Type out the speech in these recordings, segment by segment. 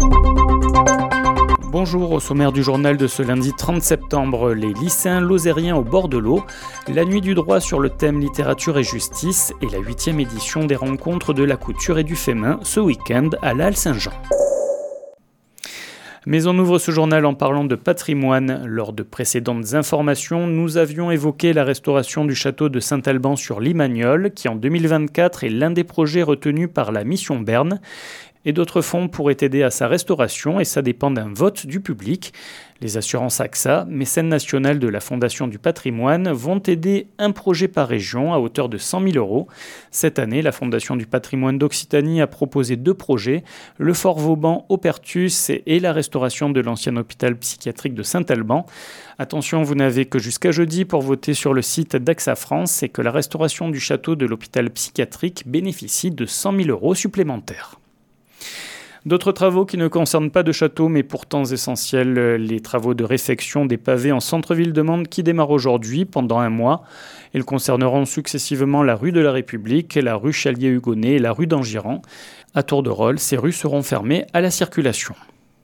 Bonjour, au sommaire du journal de ce lundi 30 septembre, les lycéens lozériens au bord de l'eau, la nuit du droit sur le thème littérature et justice et la 8e édition des rencontres de la couture et du fait main ce week-end à la Halle Saint-Jean. Mais on ouvre ce journal en parlant de patrimoine. Lors de précédentes informations, nous avions évoqué la restauration du château de Saint-Alban sur Limagnole, qui en 2024 est l'un des projets retenus par la mission Berne. Et d'autres fonds pourraient aider à sa restauration et ça dépend d'un vote du public. Les assurances AXA, mécène nationale de la Fondation du patrimoine, vont aider un projet par région à hauteur de 100 000 euros. Cette année, la Fondation du patrimoine d'Occitanie a proposé 2 projets, le Fort Vauban au Pertus et la restauration de l'ancien hôpital psychiatrique de Saint-Alban. Attention, vous n'avez que jusqu'à jeudi pour voter sur le site d'AXA France et que la restauration du château de l'hôpital psychiatrique bénéficie de 100 000 euros supplémentaires. D'autres travaux qui ne concernent pas de château mais pourtant essentiels, les travaux de réfection des pavés en centre-ville de Mende qui démarrent aujourd'hui pendant un mois. Ils concerneront successivement la rue de la République, la rue Chalier-Hugonnet et la rue d'Angiran. À tour de rôle, ces rues seront fermées à la circulation.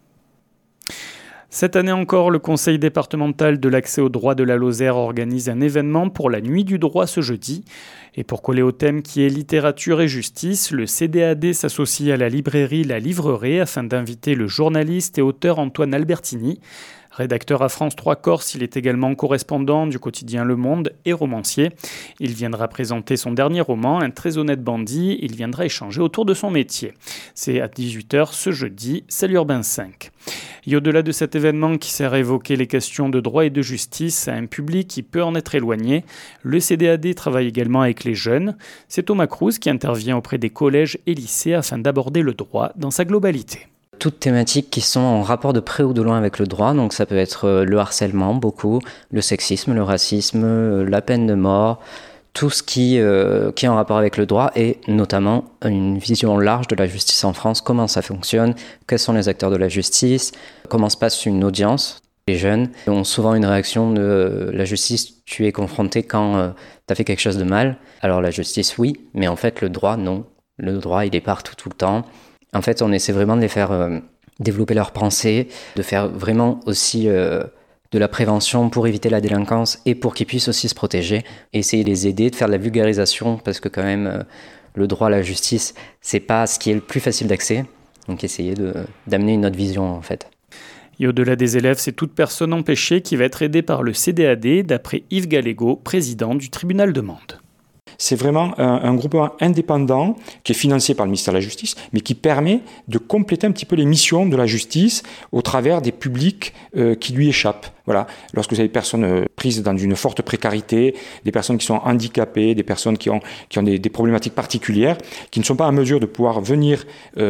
Cette année encore, le Conseil départemental de l'accès au droit de la Lozère organise un événement pour la nuit du droit ce jeudi. Et pour coller au thème qui est littérature et justice, le CDAD s'associe à la librairie La Livreraie afin d'inviter le journaliste et auteur Antoine Albertini. Rédacteur à France 3 Corse, il est également correspondant du quotidien Le Monde et romancier. Il viendra présenter son dernier roman, Un très honnête bandit. Il viendra échanger autour de son métier. C'est à 18h ce jeudi, Salle Urbain 5. Et au-delà de cet événement qui sert à évoquer les questions de droit et de justice à un public qui peut en être éloigné, le CDAD travaille également avec les jeunes. C'est Thomas Cruz qui intervient auprès des collèges et lycées afin d'aborder le droit dans sa globalité. Toutes thématiques qui sont en rapport de près ou de loin avec le droit, donc ça peut être le harcèlement, beaucoup, le sexisme, le racisme, la peine de mort, tout ce qui est en rapport avec le droit et notamment une vision large de la justice en France, comment ça fonctionne, quels sont les acteurs de la justice, comment se passe une audience. Les jeunes ont souvent une réaction de la justice, tu es confronté quand tu as fait quelque chose de mal. Alors la justice, oui, mais en fait le droit, non. Le droit, il est partout, tout le temps. En fait, on essaie vraiment de les faire développer leurs pensées, de faire vraiment aussi de la prévention pour éviter la délinquance et pour qu'ils puissent aussi se protéger. Et essayer de les aider, de faire de la vulgarisation parce que quand même, le droit à la justice, c'est pas ce qui est le plus facile d'accès. Donc essayer d'amener une autre vision en fait. Et au-delà des élèves, c'est toute personne empêchée qui va être aidée par le CDAD, d'après Yves Gallego, président du tribunal de Mende. C'est vraiment un groupement indépendant qui est financé par le ministère de la Justice, mais qui permet de compléter un petit peu les missions de la justice au travers des publics qui lui échappent. Voilà. Lorsque vous avez des personnes prises dans une forte précarité, des personnes qui sont handicapées, des personnes qui ont des problématiques particulières, qui ne sont pas en mesure de pouvoir venir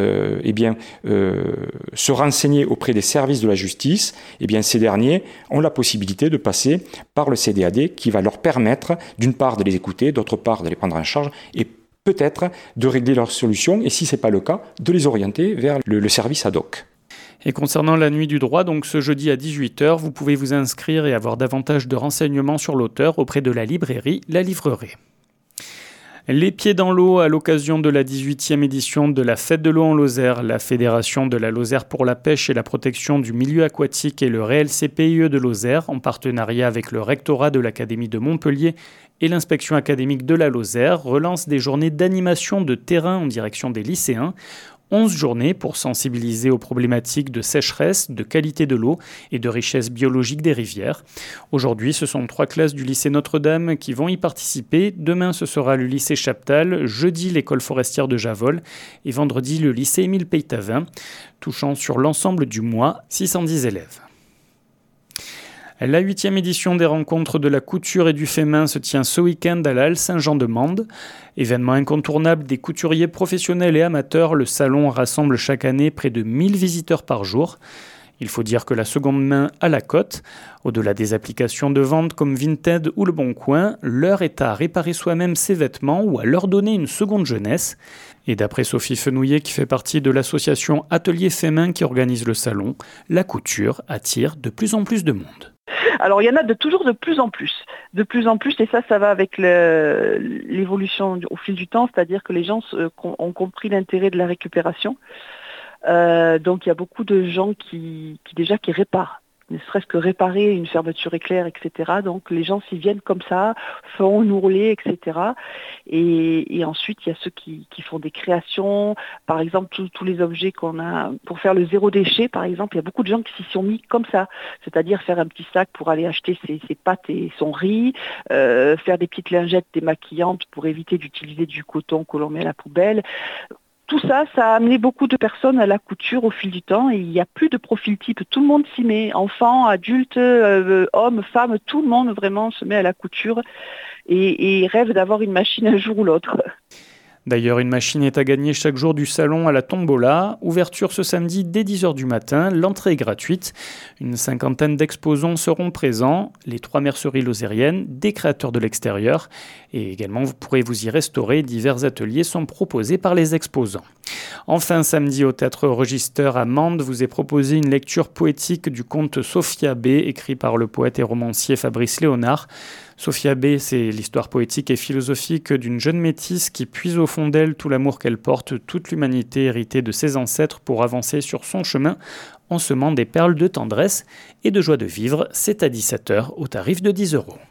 se renseigner auprès des services de la justice, eh bien, ces derniers ont la possibilité de passer par le CDAD qui va leur permettre, d'une part, de les écouter, d'autre part, de les prendre en charge et peut-être de régler leurs solutions et, si ce n'est pas le cas, de les orienter vers le service ad hoc. Et concernant la nuit du droit, donc ce jeudi à 18h, vous pouvez vous inscrire et avoir davantage de renseignements sur l'auteur auprès de la librairie La Livreraie. Les pieds dans l'eau à l'occasion de la 18e édition de la Fête de l'eau en Lozère. La Fédération de la Lozère pour la pêche et la protection du milieu aquatique et le RLCPIE de Lozère, en partenariat avec le rectorat de l'Académie de Montpellier et l'inspection académique de la Lozère, relance des journées d'animation de terrain en direction des lycéens. 11 journées pour sensibiliser aux problématiques de sécheresse, de qualité de l'eau et de richesse biologique des rivières. Aujourd'hui, ce sont 3 classes du lycée Notre-Dame qui vont y participer. Demain, ce sera le lycée Chaptal, jeudi, l'école forestière de Javol et vendredi, le lycée Émile Peytavin, touchant sur l'ensemble du mois 610 élèves. La 8e édition des rencontres de la couture et du fait main se tient ce week-end à la Halle Saint-Jean de Mende. Événement incontournable des couturiers professionnels et amateurs, le salon rassemble chaque année près de 1000 visiteurs par jour. Il faut dire que la seconde main a la cote. Au-delà des applications de vente comme Vinted ou Le Bon Coin, l'heure est à réparer soi-même ses vêtements ou à leur donner une seconde jeunesse. Et d'après Sophie Fenouillet, qui fait partie de l'association Atelier Fait Main qui organise le salon, la couture attire de plus en plus de monde. Alors il y en a toujours de plus en plus, et ça va avec l'évolution au fil du temps, c'est-à-dire que les gens ont compris l'intérêt de la récupération. Donc il y a beaucoup de gens qui réparent, ne serait-ce que réparer une fermeture éclair, etc. Donc les gens s'y viennent comme ça, font hurler, etc. Et ensuite il y a ceux qui font des créations, par exemple tous les objets qu'on a pour faire le zéro déchet, par exemple, il y a beaucoup de gens qui s'y sont mis comme ça, c'est-à-dire faire un petit sac pour aller acheter ses pâtes et son riz, faire des petites lingettes démaquillantes pour éviter d'utiliser du coton que l'on met à la poubelle. Tout ça, ça a amené beaucoup de personnes à la couture au fil du temps et il n'y a plus de profil type. Tout le monde s'y met, enfants, adultes, hommes, femmes, tout le monde vraiment se met à la couture et rêve d'avoir une machine un jour ou l'autre. D'ailleurs, une machine est à gagner chaque jour du salon à la Tombola. Ouverture ce samedi dès 10h du matin. L'entrée est gratuite. Une 50aine d'exposants seront présents. Les 3 merceries lozériennes, des créateurs de l'extérieur. Et également, vous pourrez vous y restaurer. Divers ateliers sont proposés par les exposants. Enfin, samedi au Théâtre Register à Mende, vous est proposé une lecture poétique du conte Sophia B, écrit par le poète et romancier Fabrice Léonard. Sophia B, c'est l'histoire poétique et philosophique d'une jeune métisse qui puise au fond d'elle tout l'amour qu'elle porte, toute l'humanité héritée de ses ancêtres pour avancer sur son chemin en semant des perles de tendresse et de joie de vivre. C'est à 17h au tarif de 10 €.